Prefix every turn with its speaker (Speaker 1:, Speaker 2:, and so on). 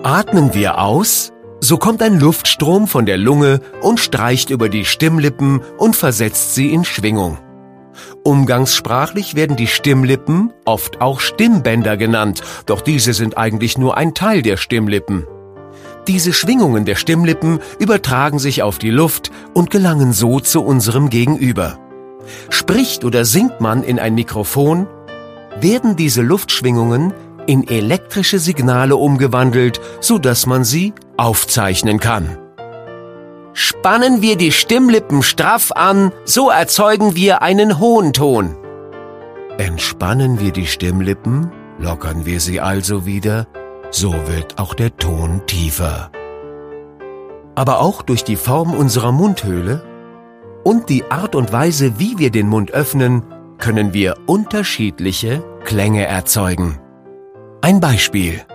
Speaker 1: Atmen wir aus, so kommt ein Luftstrom von der Lunge und streicht über die Stimmlippen und versetzt sie in Schwingung. Umgangssprachlich werden die Stimmlippen oft auch Stimmbänder genannt, doch diese sind eigentlich nur ein Teil der Stimmlippen. Diese Schwingungen der Stimmlippen übertragen sich auf die Luft und gelangen so zu unserem Gegenüber. Spricht oder singt man in ein Mikrofon, werden diese Luftschwingungen in elektrische Signale umgewandelt, sodass man sie aufzeichnen kann. Spannen wir die Stimmlippen straff an, so erzeugen wir einen hohen Ton. Entspannen wir die Stimmlippen, lockern wir sie also wieder, so wird auch der Ton tiefer. Aber auch durch die Form unserer Mundhöhle und die Art und Weise, wie wir den Mund öffnen, können wir unterschiedliche Klänge erzeugen. Ein Beispiel.